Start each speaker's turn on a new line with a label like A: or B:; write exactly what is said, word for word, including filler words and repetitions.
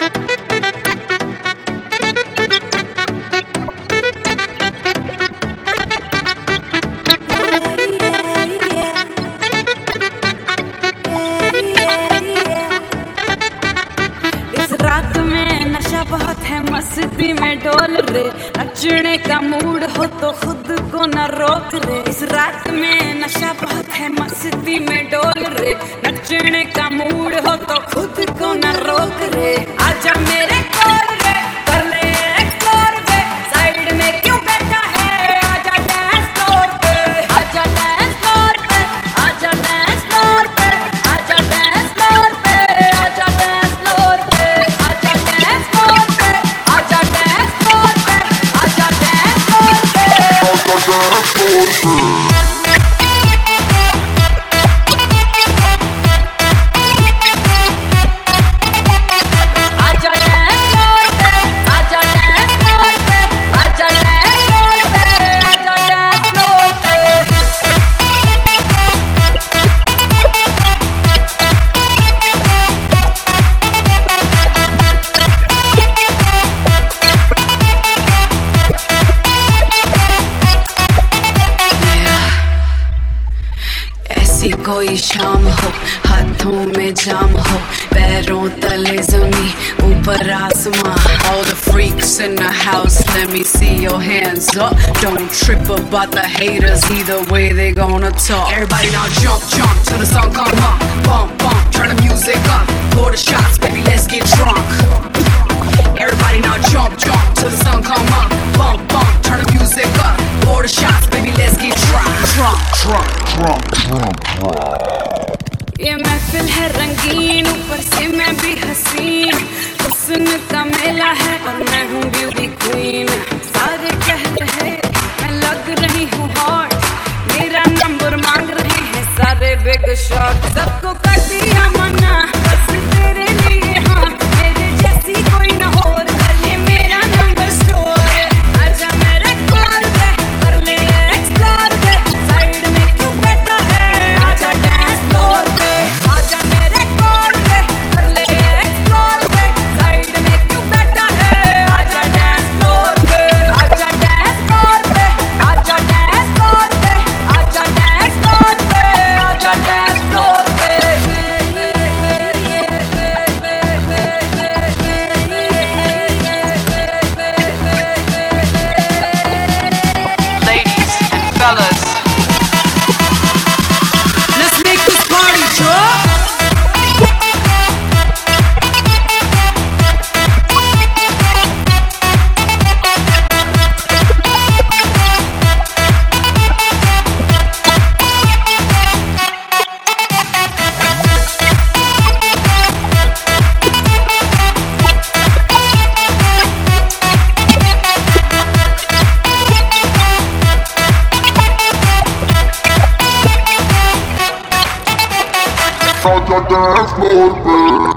A: बहुत है मस्ती में डोल रे, नचने का मूड हो तो खुद को न रोक रे। इस रात में नशा बहुत है मस्ती में डोल रे, नचने का मूड हो तो खुद को न रोक रे। आजा मेरे कोल रे, कर ले एक्सप्लोर रे, साइड में क्यों बैठा है, आजा डांस फ्लोर पे, आजा डांस फ्लोर पे, आजा डांस फ्लोर पे, आजा डांस फ्लोर पे, आजा डांस फ्लोर पे, आजा डांस फ्लोर पे, आजा डांस फ्लोर पे, आजा डांस फ्लोर पे, आजा डांस फ्लोर पे। कोई शाम हो, हाथों में जाम हो, पैरों तले जमी, ऊपर आसमां। All the freaks in the house, let me see your hands up. Don't trip about the haters, either way they gonna talk. Everybody now jump, jump till the sun come up. Bump, bump, turn the music up. Pour the shots, baby, let's get drunk. Everybody now jump, jump till the sun come up. Bump, bump, turn the music up. Pour the shots, baby, let's get drunk. Drunk, drunk, drunk, drunk, drunk. ये महफिल है रंगीन, ऊपर से मैं भी हसीन, हुस्न का मेला है और मैं हूँ ब्यूटी क्वीन। सारे कह रहे मैं लग रही हूँ हॉट, मेरा नंबर मांग रहे हैं सारे बिग शॉट। सबको कर दिया मना, बस तेरे लिए हाँ, मेरे जैसी कोई न हो, ये मेरा नंबर स्टोर। आजा मेरे कॉल पे, कर ले एक्सप्लोर पे, साइड में क्यों बैठा है, आजा डांस फ्लोर पे, आजा मेरे कॉल पे, कर ले एक्सप्लोर पे, साइड में क्यों बैठा है, आजा डांस फ्लोर पे, आजा डांस फ्लोर पे, आजा डांस फ्लोर पे, आजा डांस फ्लोर पे, आजा डांस फ्लोर पे।
B: Ladies and fellas,
A: Let's make this party drop.
C: Saca dance floor, baby.